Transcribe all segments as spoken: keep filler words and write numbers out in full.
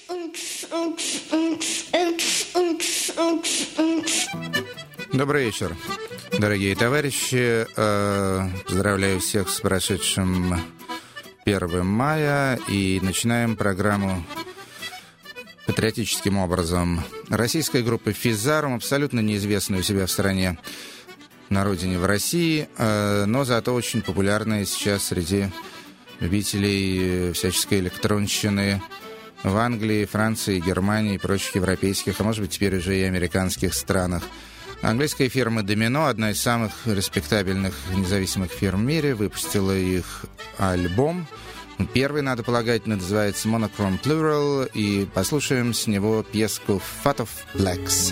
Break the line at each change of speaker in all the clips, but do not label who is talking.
Добрый вечер, дорогие товарищи. Поздравляю всех с прошедшим первым мая и начинаем программу патриотическим образом. Российская группа «Физарум», абсолютно неизвестная у себя в стране, на родине в России, но зато очень популярная сейчас среди любителей всяческой электронщины в Англии, Франции, Германии и прочих европейских, а может быть теперь уже и американских странах. Английская фирма Domino, одна из самых респектабельных независимых фирм в мире, выпустила их альбом. Первый, надо полагать, называется Monochrome Plural, и послушаем с него пьеску Fat of Blacks.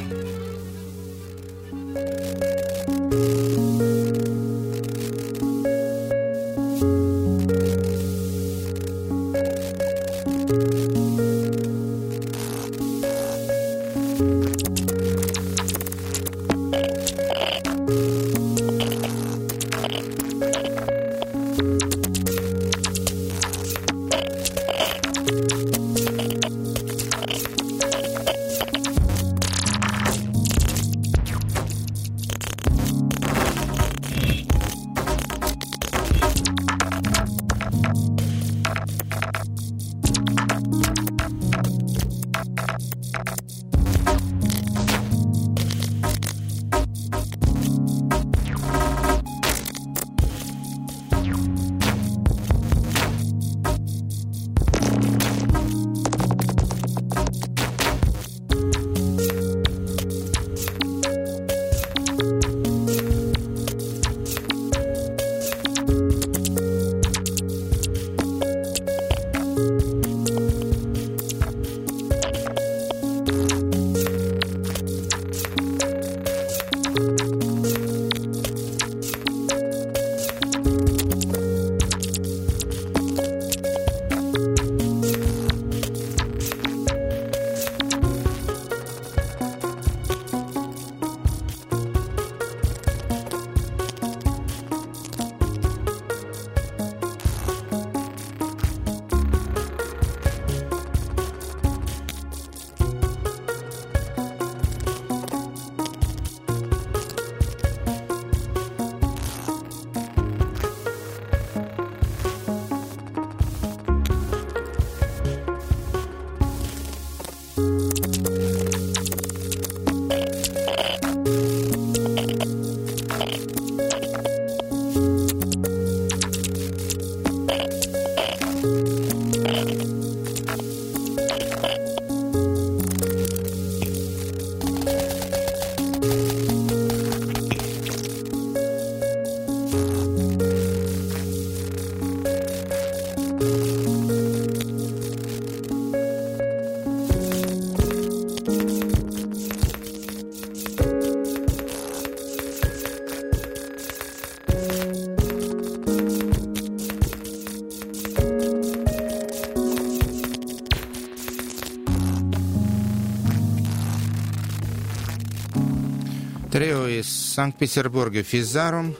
Трио из Санкт-Петербурга «Физарум»,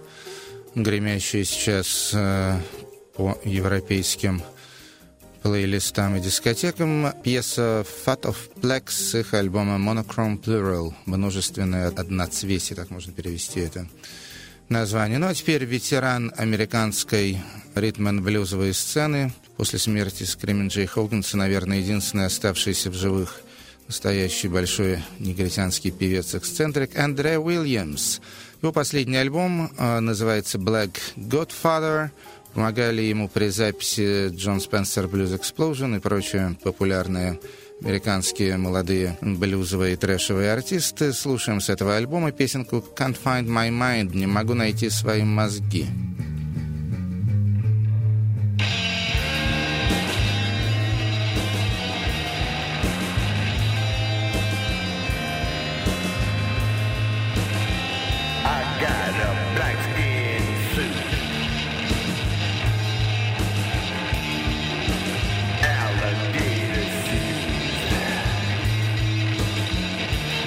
гремящие сейчас э, по европейским плейлистам и дискотекам. Пьеса «Fat of Blacks» с их альбома «Monochrome Plural», множественное одноцветие, так можно перевести это название. Ну а теперь ветеран американской ритм-н-блюзовой сцены. После смерти Скримин Джей Хоганса, наверное, единственный оставшийся в живых настоящий большой негритянский певец-эксцентрик Андре Уильямс. Его последний альбом э, называется «Black Godfather». Помогали ему при записи Джон Спенсер Blues Explosion и прочие популярные американские молодые блюзовые и трэшевые артисты. Слушаем с этого альбома песенку «Can't Find My Mind» — «Не могу найти свои мозги».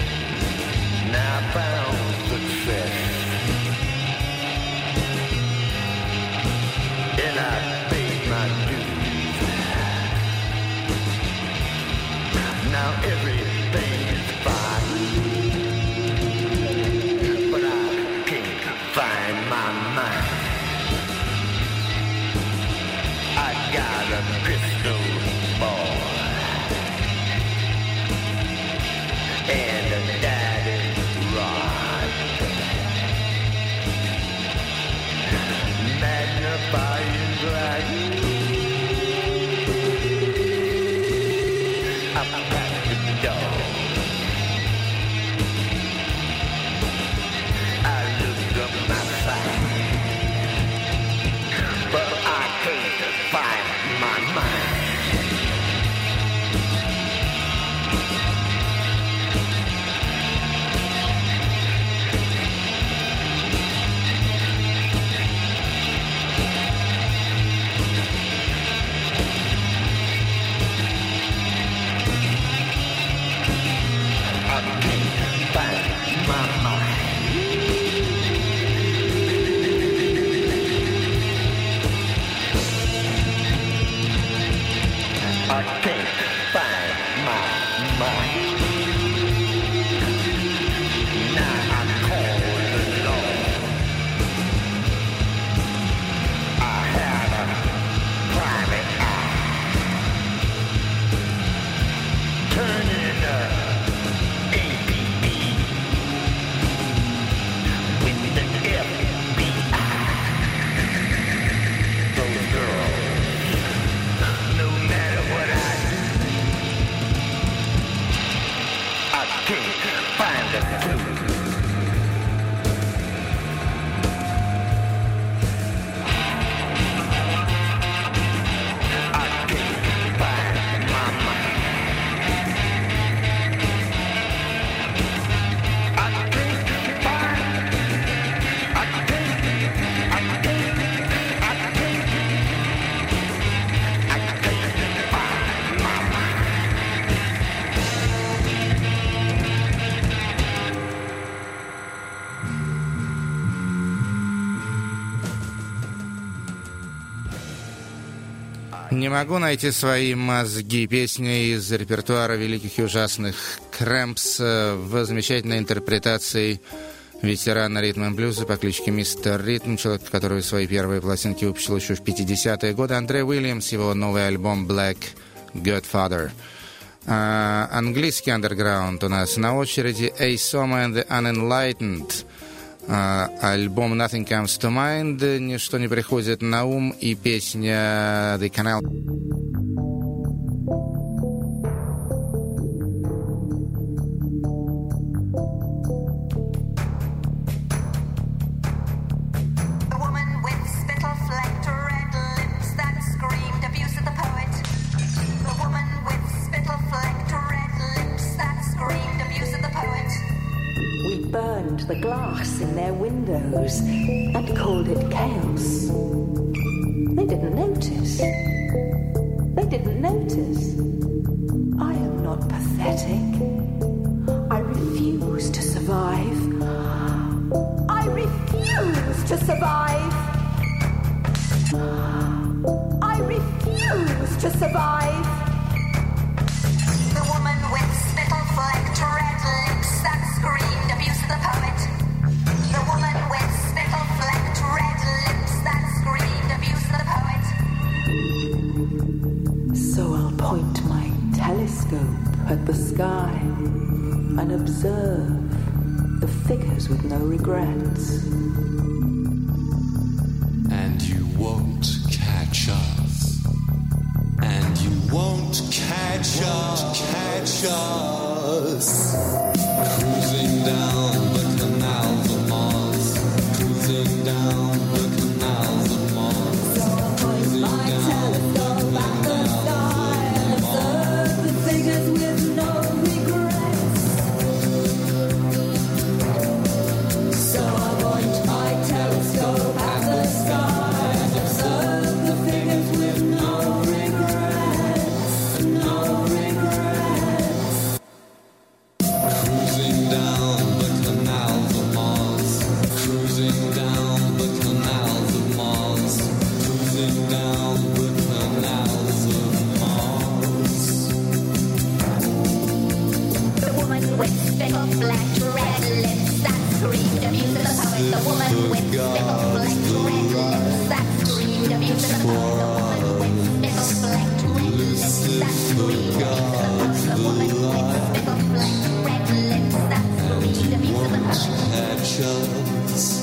Found success. now everything is fine, but I can't find my mind. I got a crystal ball and a daddy's rod, magnifying glass. I'm at the door. I looked up my side, but I can't find my mind. I can't find my mind. Now I call the law. I had a private eye, turning a A P B with the F B I. Those girls, no matter what I do, I can't find a clue. I can't find my mind. I can't find, I can't, I can't, I can't, I can't find my mind.
Не могу найти свои мозги. Песня из репертуара великих и ужасных Крэмпс в замечательной интерпретации ветерана ритм-н-блюза по кличке Мистер Ритм, человек, который свои первые пластинки выпустил еще в пятидесятые годы. Андре Уильямс, его новый альбом Black Godfather. А, английский андерграунд у нас на очереди. A Soma and the Unenlightened. А, альбом Nothing Comes to Mind, ничто не приходит на ум, и песня The Canal.
The woman with spittle-flecked red lips that screamed abuse of the poet. The woman with spittle-flecked red lips that screamed abuse of the poet.
We burned the glass in their windows and called it chaos. They didn't notice. They didn't notice. I am not pathetic. I refuse to survive. I refuse to survive. I refuse to survive.
The woman with spittle-flecked red lips that screamed abuse of the poet. The woman with spittle-flecked red lips that screamed abuse of the poet.
So I'll point my telescope at the sky and observe the figures with no regrets.
And you won't catch us. And you won't catch us. Catch us. Cruising down the canals of Mars. Cruising down the canals of Mars.
So I'll point my telescope at the sky and observe the figures with no regrets. So I'll point my telescope at the sky and observe the figures with no regrets. No regrets.
speckled black red lips that screamed abuse of the poet. The woman with speckled black red lips that screamed abuse of the poet. The woman with speckled black red lips that screamed abuse of the poet. The woman with speckled black red lips that screamed abuse of the poet.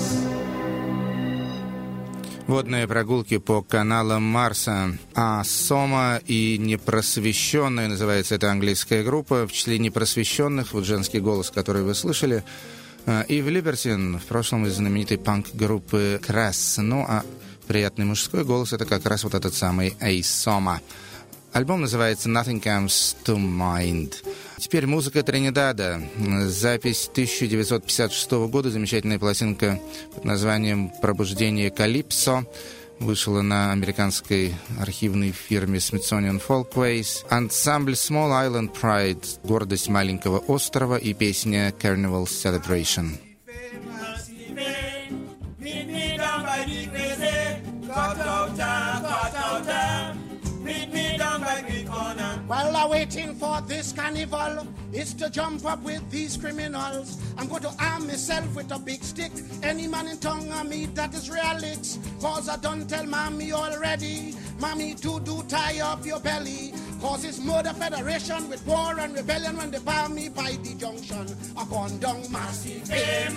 Водные прогулки по каналам Марса. А Сома и непросвещенные, называется эта английская группа. В числе непросвещенных, вот женский голос, который вы слышали, Ив Либертин, в прошлом из знаменитой панк-группы Крас. Ну, а приятный мужской голос — это как раз вот этот самый Эй Сома. Альбом называется «Nothing Comes to Mind». Теперь музыка Тринидада. Запись тысяча девятьсот пятьдесят шестого года. Замечательная пластинка под названием «Пробуждение Калипсо». Вышла на американской архивной фирме Smithsonian Folkways. Ансамбль Small Island Pride, «Гордость маленького острова» и песня «Carnival Celebration».
While I'm waiting for this carnival, is to jump up with these criminals. I'm going to arm myself with a big stick. Any man in tongue I meet that is realix. Cause I don't tell mommy already. Mommy, do do tie up your belly. Cause it's murder federation with war and rebellion when they bar me by the junction. I gone down massive,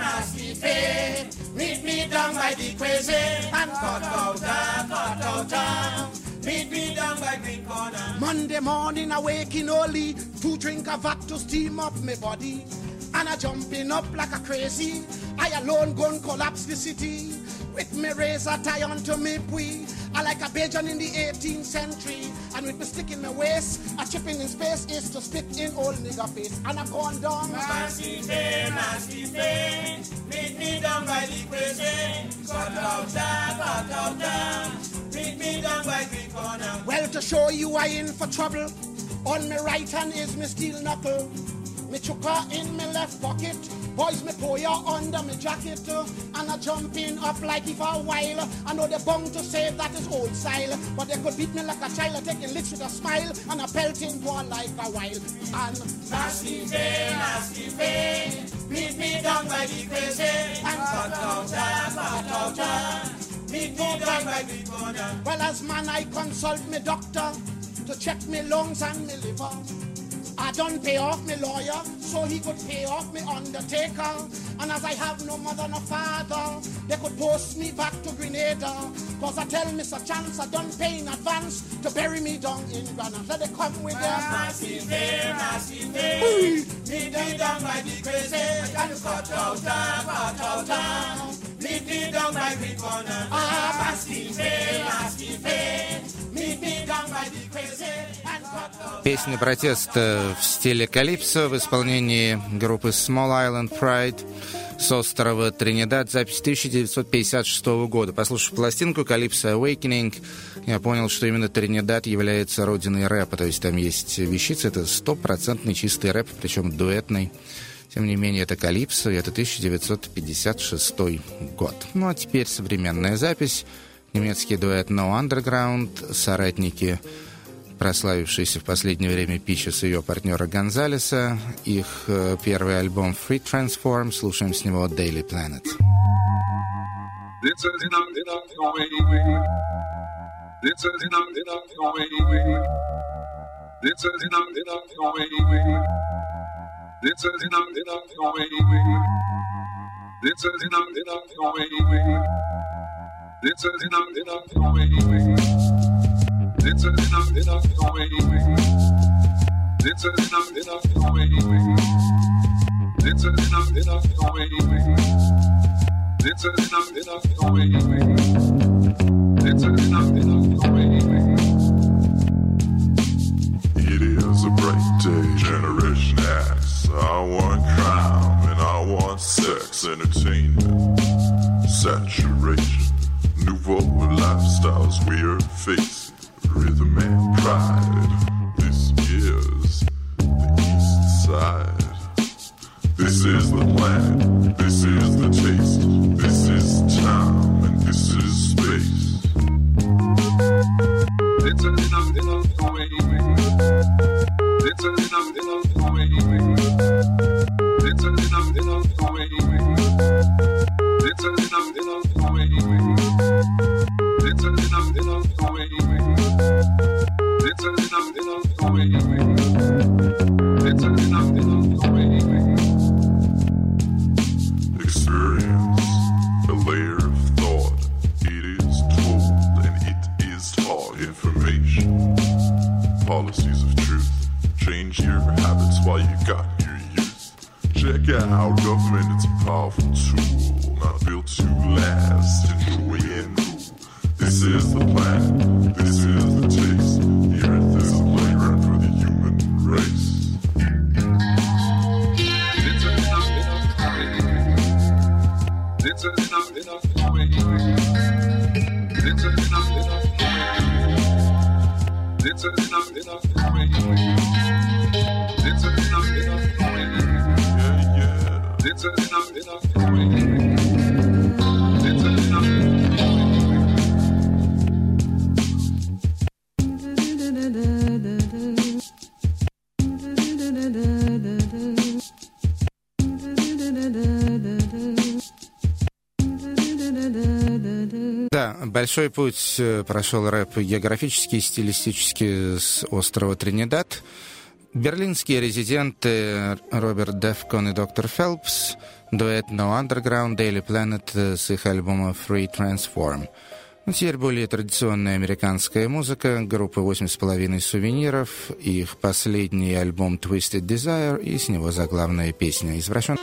massive. Meet me down by the crazy and cut out, cut out, out. Meet me down by Green Corner. Monday morning I waking early to drink a vat to steam up my body. And I jumping up like a crazy. I alone gon' collapse the city. With me razor tie onto me pui. I like a Bajan in the eighteenth century. And with me stick in my waist, a chipping in space is to spit in old nigger face. And I'm gone down. Massive, massive, meet me down by the crazy. Cut out that, cut out that. Meet me down by Green Corner. Well, to show you I in for trouble, on my right hand is my steel knuckle. Me chuka in my left pocket. Boys, me pour ya under my jacket. Uh, and I jumping up like if a while. I know they're bound to say that is old style. But they could beat me like a child, taking licks with a smile. And a pelting one like a while. And nasty day, nasty day. Beat me down by the crazy. And cut out, cut out, cut. Meet me down by the corner. Well, as man, I consult me doctor to check me lungs and me liver. I done pay off me lawyer so he could pay off me undertaker. And as I have no mother, no father, they could post me back to Grenada. Cause I tell Mister Chance I done pay in advance to bury me down in Granada. So they come with their massive day, massive day. Meet me down by the crazy. And cut out, cut out, out. Meet me down by the corner. Ah, massive day, massive day. Meet me down by the crazy.
Песня протеста в стиле калипсо в исполнении группы Small Island Pride с острова Тринидад. Запись тысяча девятьсот пятьдесят шестого года. Послушав пластинку Calypso Awakening, я понял, что именно Тринидад является родиной рэпа. То есть там есть вещица, это стопроцентный чистый рэп, причем дуэтный. Тем не менее, это калипсо, и это тысяча девятьсот пятьдесят шестой год. Ну а теперь современная запись. Немецкий дуэт No Underground, соратники, прославившиеся в последнее время Пичес и ее партнера Гонзалеса. Их э, первый альбом Free Transform. Слушаем с него Daily Planet.
It is a bright day, Generation X. I want crime and I want sex, entertainment, saturation, nouveau lifestyles we are facing, rhythm and pride. This is the East Side. This is the land, this is the taste, this is time, and this is space. It's a enough, enough away. It's a enough, enough away. It's
Большой путь прошел рэп географически и стилистически с острова Тринидад. Берлинские резиденты Роберт Дефкон и доктор Фелпс, дуэт No Underground, Daily Planet с их альбома Free Transform. Ну, теперь более традиционная американская музыка, группа «Восемь с половиной сувениров», их последний альбом Twisted Desire и с него заглавная песня «Извращен».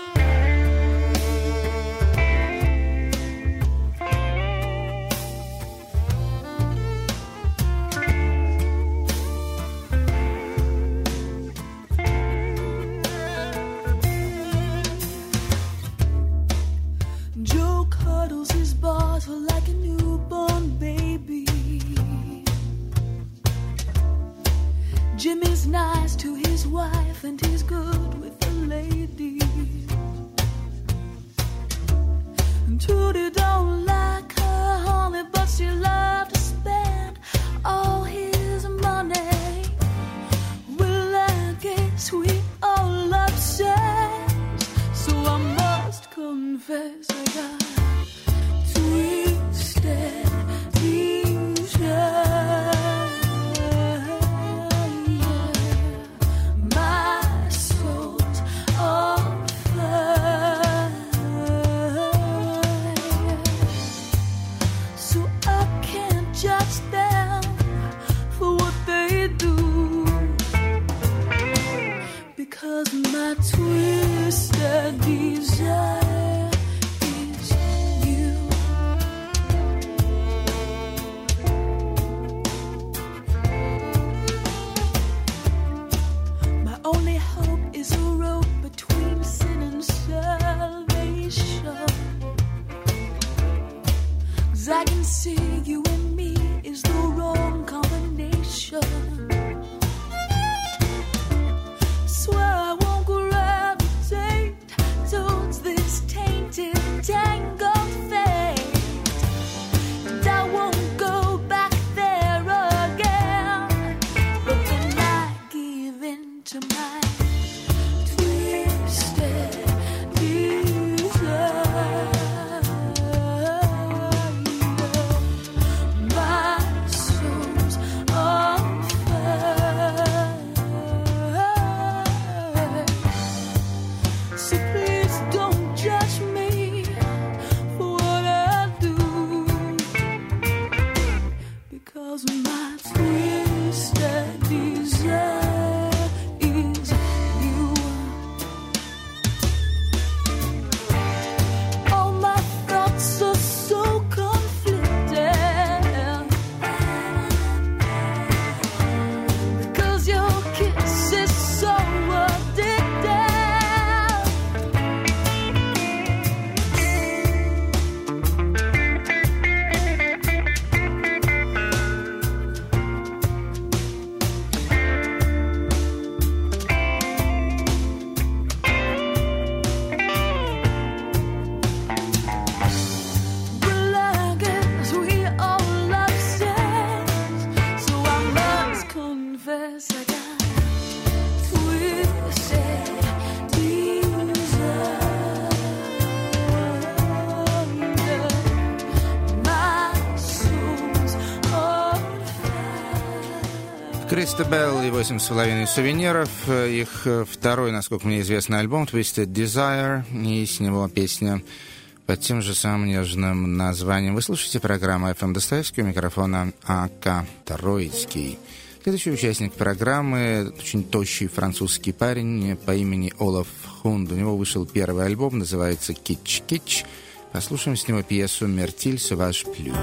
Jimmy's nice to his wife and he's good with the lady. And Trudy don't like her honey, but she loves to spend all his money. Well, I guess we all upset, so I must confess I got twisted vision. Because my twisted desire is you. My only hope is a road between sin and salvation. 'Cause I can see you and me is the wrong combination. Swear I won't grab
Кристобел и восемь с половиной сувениров. Их второй, насколько мне известно, альбом Twisted Desire, и с него песня под тем же самым нежным названием. Вы слушаете программу эф эм Достоевский, у микрофона А К Троицкий. Следующий участник программы — очень тощий французский парень по имени Олаф Хунд. У него вышел первый альбом, называется «Кич-Кич». Послушаем с него пьесу «Мертиль Суваж Плю».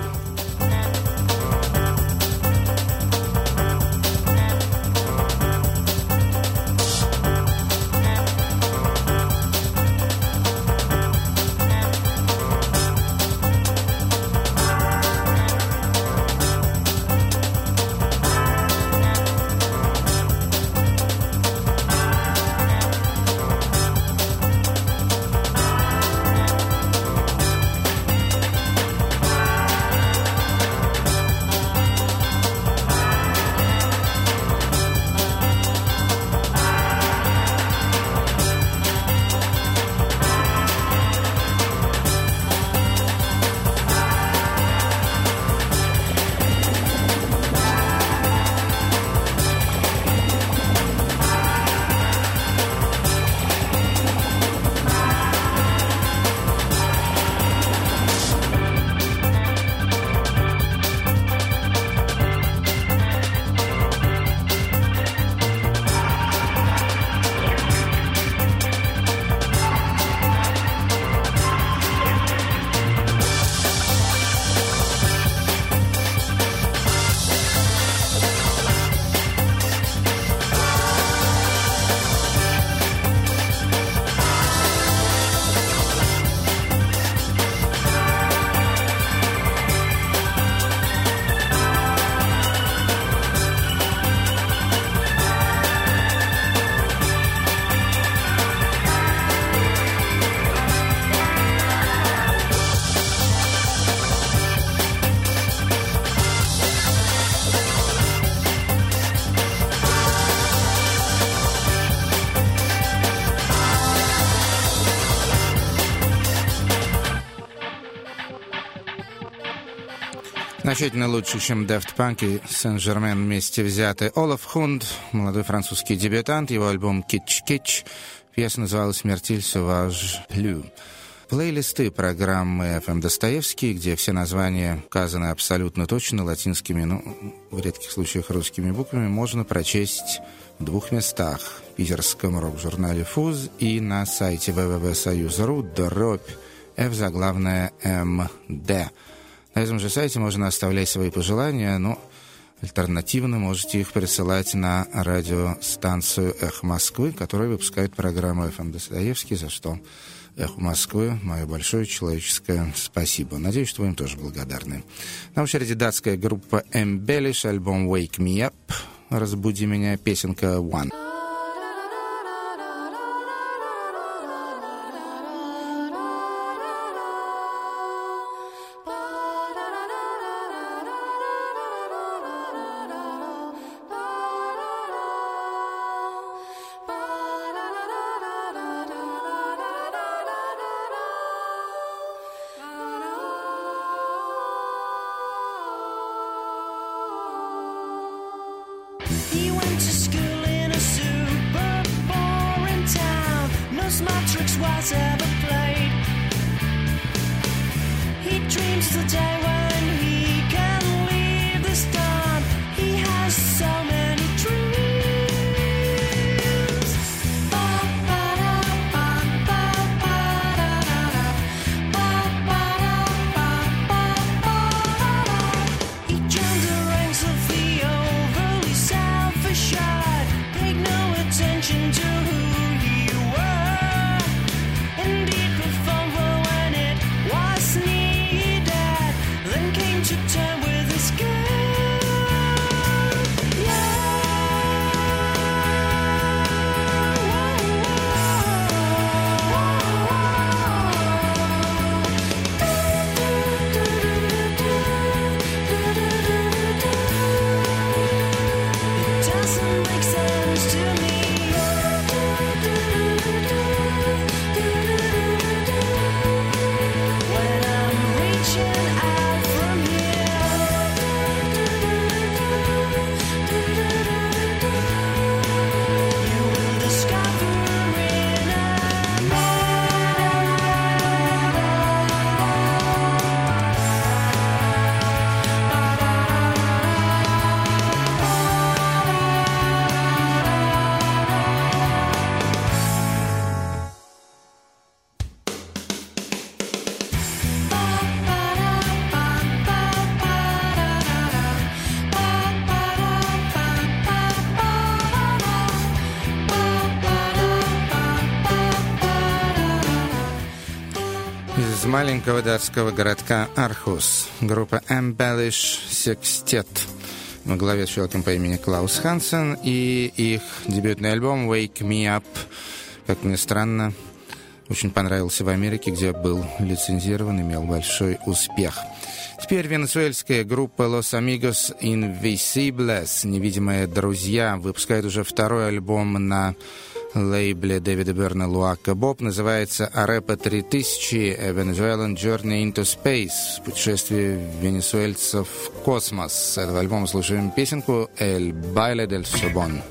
Значительно лучше, чем Daft Punk и Saint-Germain вместе взяты. Олаф Хунд, молодой французский дебютант, его альбом «Кич-Кич». Пьеса называлась «Мертиль Суваж Плю». Плейлисты программы эф эм Достоевский, где все названия указаны абсолютно точно, латинскими, ну, в редких случаях русскими буквами, можно прочесть в двух местах. В питерском рок-журнале «Фуз» и на сайте вэ вэ вэ точка союз точка ру, дробь F заглавная эм дэ. На этом же сайте можно оставлять свои пожелания, но альтернативно можете их присылать на радиостанцию «Эхо Москвы», которая выпускает программу эф эм Достоевский, за что «Эхо Москвы» мое большое человеческое спасибо. Надеюсь, что вы им тоже благодарны. На очереди датская группа Embellish, альбом «Wake Me Up», «Разбуди меня», песенка «One».
He went to school in a super boring town. No smart tricks was ever played. He dreams of the day when he can leave this town. He has so many dreams. He joined the ranks of the overly selfish. Paid no attention to who you were. Indeed, performed for when it was needed.
Из маленького датского городка Архус группа Embellish Sextet во главе с человеком по имени Клаус Хансен и их дебютный альбом Wake Me Up, как ни странно, очень понравился в Америке, где был лицензирован, имел большой успех. Теперь венесуэльская группа Los Amigos Invisibles, невидимые друзья, выпускает уже второй альбом на лейбле Дэвида Берна Луака Боб. Называется Arepa три тысячи A Venezuelan Journey into Space, путешествие венесуэльцев в космос. С этого альбома слушаем песенку El Baile del Sobón.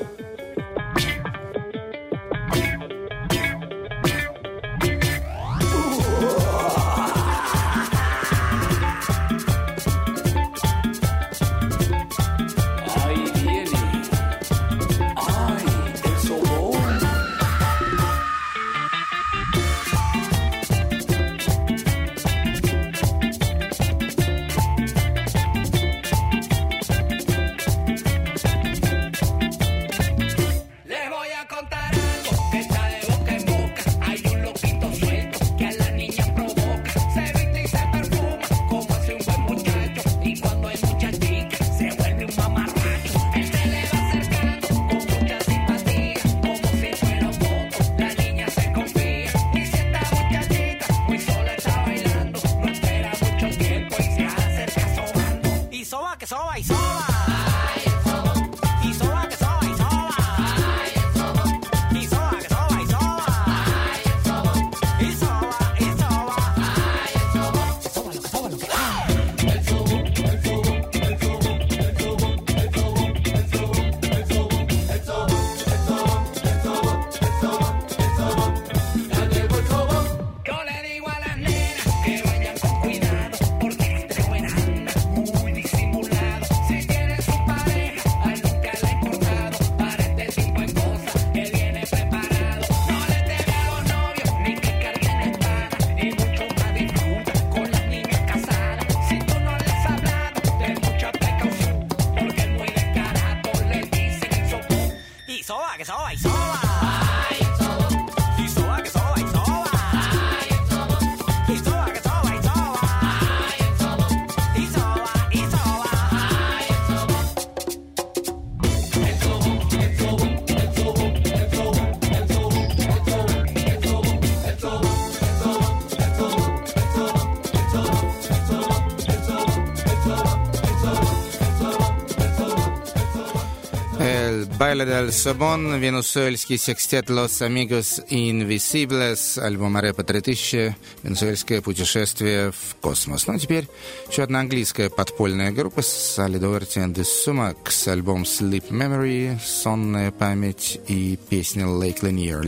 Baile del Sobón, венесуэльский секстет Los Amigos Invisibles, альбом Arepa три тысячи, венесуэльское путешествие в космос. Ну а теперь еще одна английская подпольная группа Solidarity and the Sumacs, альбом Sleep Memory, сонная память и песня Lake Lanier.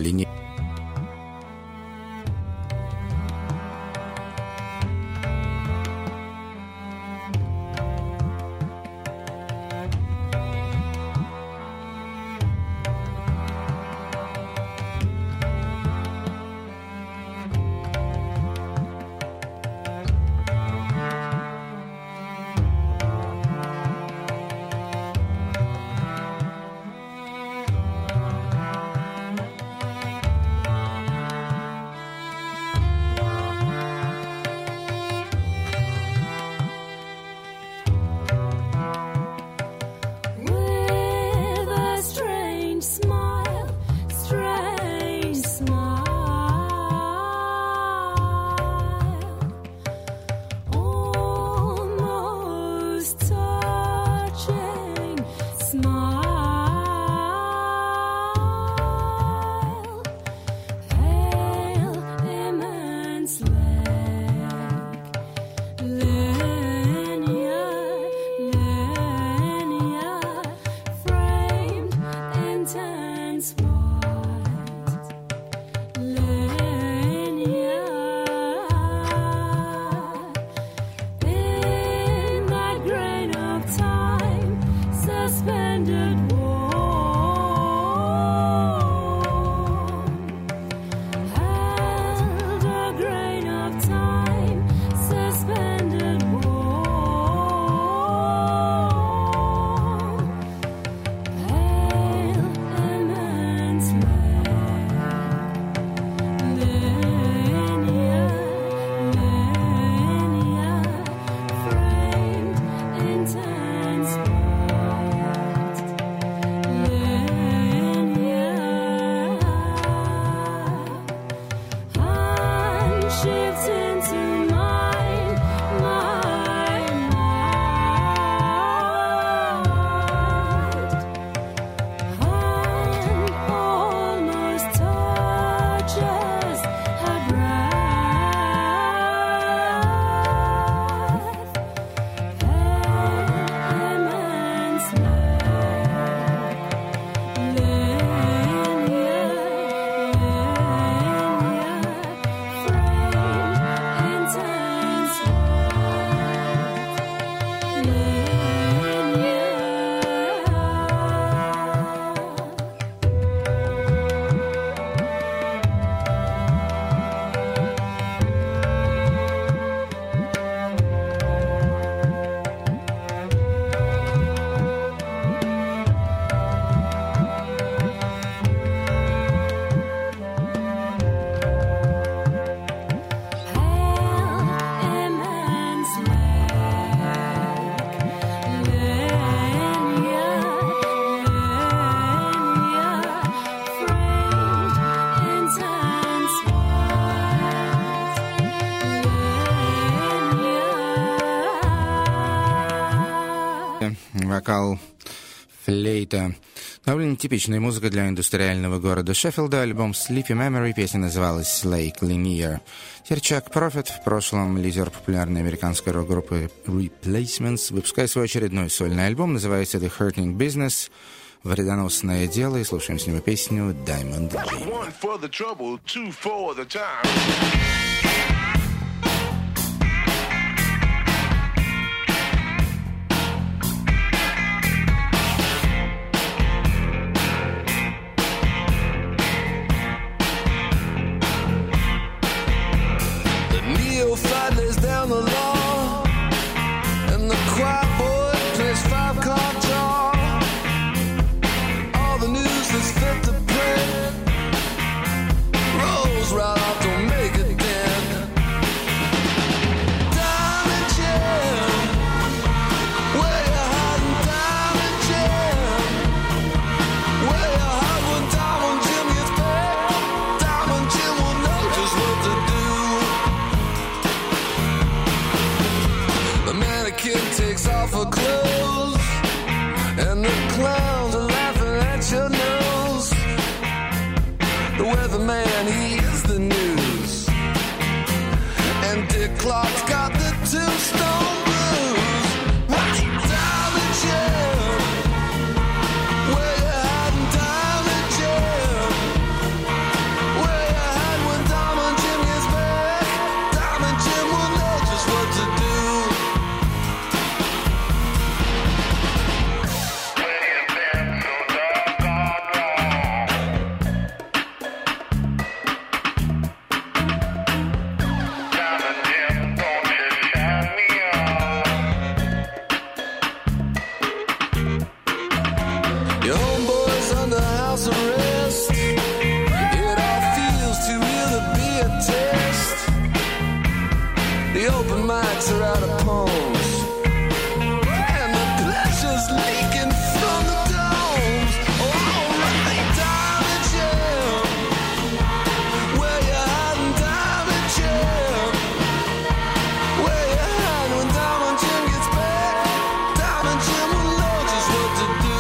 вокал, флейта. Довольно типичная музыка для индустриального города Шеффилда. Альбом Sleepy Memory, песня называлась Lake Lanier. Теперь Чак Профит, в прошлом лидер популярной американской рок-группы Replacements, выпускает свой очередной сольный альбом, называется The Hurting Business, вредоносное дело, и слушаем с него песню Diamond Jim.
One for the trouble, two for the time.
Fight lays down the law, and the choir boy plays five card draw. All the news that's fit to print rolls right off, don't make a dent. Diamond Jim, where you hiding? Diamond Jim, where you hide when Diamond Jim gets back? Diamond Jim will know just what to do. The mannequin takes off her clothes, and the clowns are laughing at your nose. The weatherman, he's the news, and Dick Clark's got the tombstone blues. Diamond Jim, where you hiding? Diamond Jim, where you hide when Diamond Jim gets back? Diamond Jim will know just what to do. Your homeboy's under house arrest. It all feels too real to be a test. The open mics are out of poems, and the pleasure's leaking from the domes. Oh, alright, Diamond Jim, where you hiding? Diamond Jim, where you hiding when Diamond Jim gets back? Diamond Jim will know just what to do.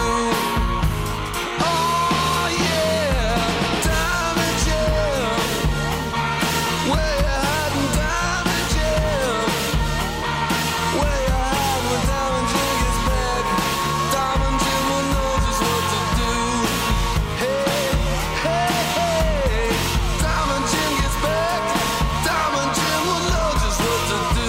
Oh yeah, Diamond Jim, where you hiding? Diamond Jim, where you hiding when Diamond Jim gets back? Diamond Jim will know just what to do. Hey, hey, hey, Diamond Jim gets back. Diamond Jim will know just what to do.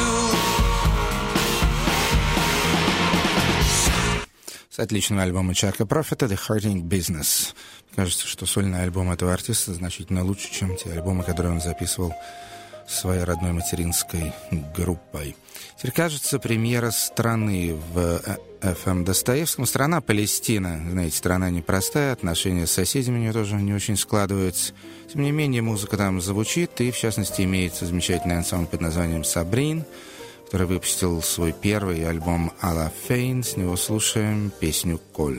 С отличного альбома Чака Профита «The Hurting Business». Кажется, что сольный альбом этого артиста значительно лучше, чем те альбомы, которые он записывал своей родной материнской группой. Теперь, кажется, премьера страны в эф эм Достоевском. Страна Палестина. Знаете, страна непростая, отношения с соседями у нее тоже не очень складываются. Тем не менее, музыка там звучит, и, в частности, имеется замечательный ансамбль под названием «Сабрин», который выпустил свой первый альбом «Алла Фейн». С него слушаем песню «Коль».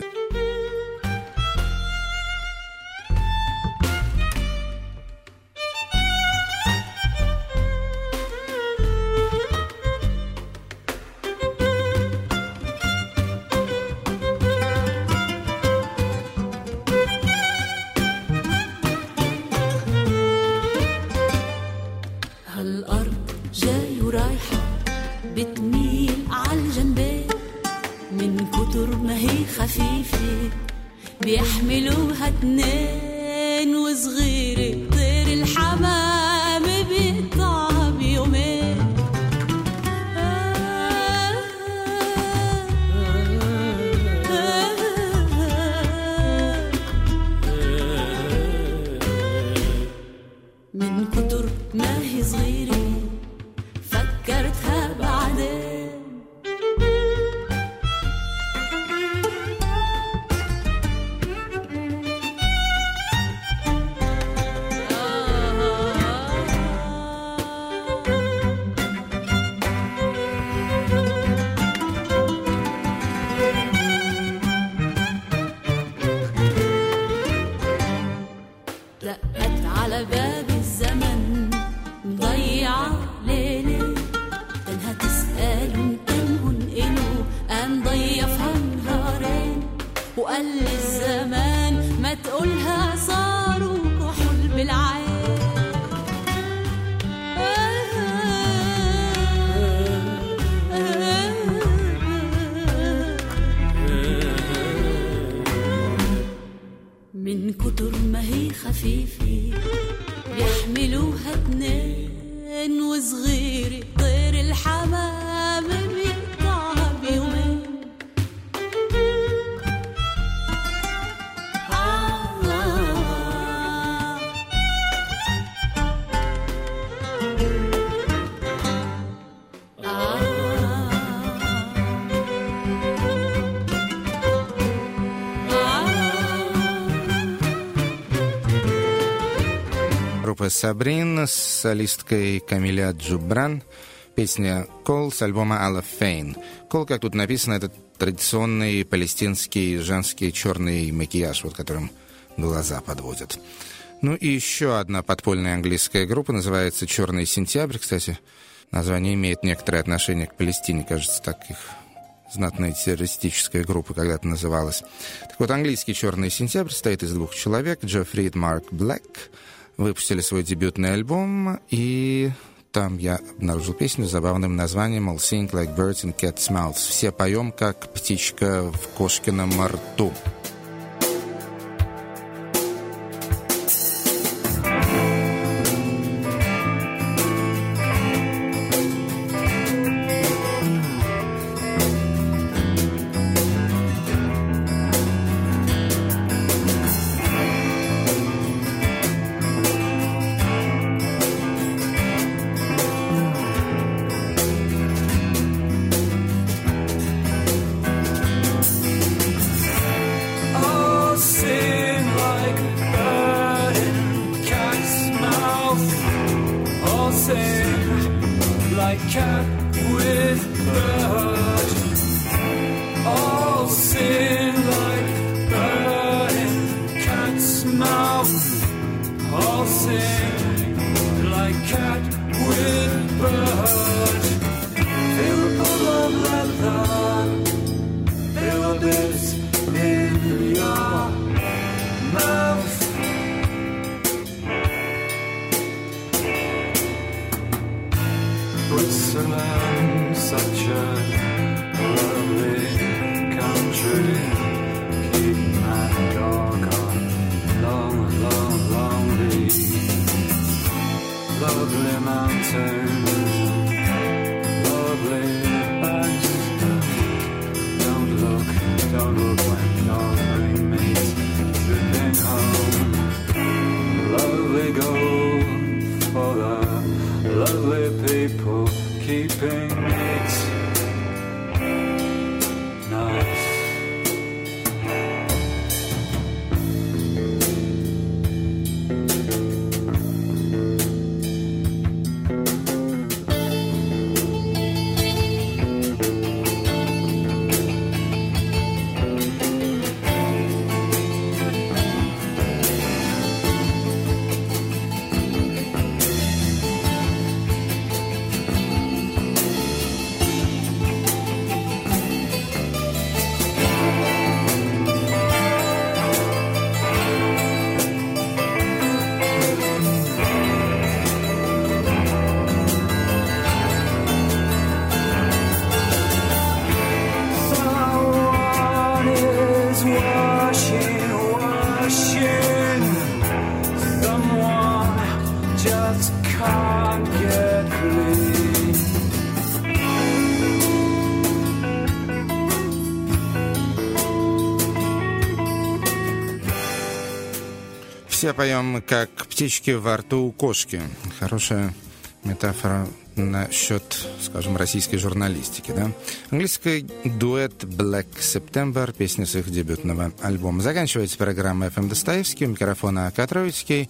هالأرض جاي ورايحة بتميل عالجنبين من كتر ما هي خفيفة بيحملوها اتنين وصغيرة طير الحمام بيقطعها بيومين من كتر ما هي صغيرة فكرتها بعدين دقت على باب الزمن مضيعة ليلة تنها تسأل تنهن إلو قام ضيفها نهار وقال لي الزمان ما تقولها صاروا كحول بالعين. من كتر ما هي خفيفة يحملوها اتنين وصغير طير الحمام بيقطعها بيومين.
Группа Сабрин с солисткой Камиля Джубран. Песня «Кол» с альбома «Алла Фейн». «Кол», как тут написано, это традиционный палестинский женский черный макияж, вот которым глаза подводят. Ну и еще одна подпольная английская группа, называется «Черный сентябрь». Кстати, название имеет некоторое отношение к Палестине, кажется, так их знатная террористическая группа когда-то называлась. Так вот, английский «Черный сентябрь» состоит из двух человек, Джеффри и Марк Блэк. Выпустили свой дебютный альбом, и там я обнаружил песню с забавным названием «All Sing Like Birds in Cat's Mouths». Все поем, как птичка в кошкином рту. Все поем, как птички во рту у кошки. Хорошая метафора насчет, скажем, российской журналистики, да? Английский дуэт Black September, песня с их дебютного альбома. Заканчивается программа эф эм Достоевский, у микрофона Катровицкий.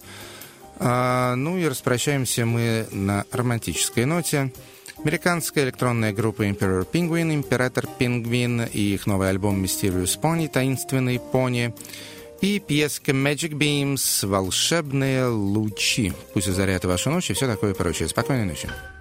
А, ну и распрощаемся мы на романтической ноте. Американская электронная группа Emperor Penguin, Император Пингвин, и их новый альбом Mysterious Pony, Таинственный пони. И пьеска Magic Beams, волшебные лучи. Пусть озаряет вашу ночь и все такое прочее. Спокойной ночи.